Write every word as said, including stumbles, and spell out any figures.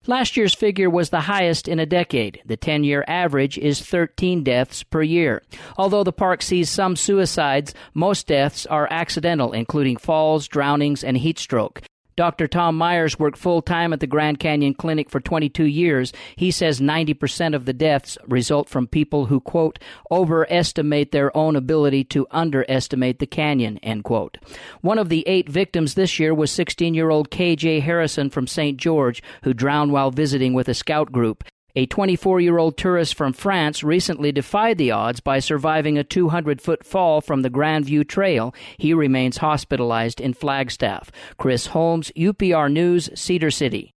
Last year's figure was the highest in a decade. The ten-year average is thirteen deaths per year. Although the park sees some suicides, most deaths are accidental, including falls, drownings, and heat stroke. Doctor Tom Myers worked full-time at the Grand Canyon Clinic for twenty-two years. He says ninety percent of the deaths result from people who, quote, overestimate their own ability to underestimate the canyon, end quote. One of the eight victims this year was sixteen-year-old K J Harrison from Saint George, who drowned while visiting with a scout group. A twenty-four-year-old tourist from France recently defied the odds by surviving a two hundred foot fall from the Grandview Trail. He remains hospitalized in Flagstaff. Chris Holmes, U P R News, Cedar City.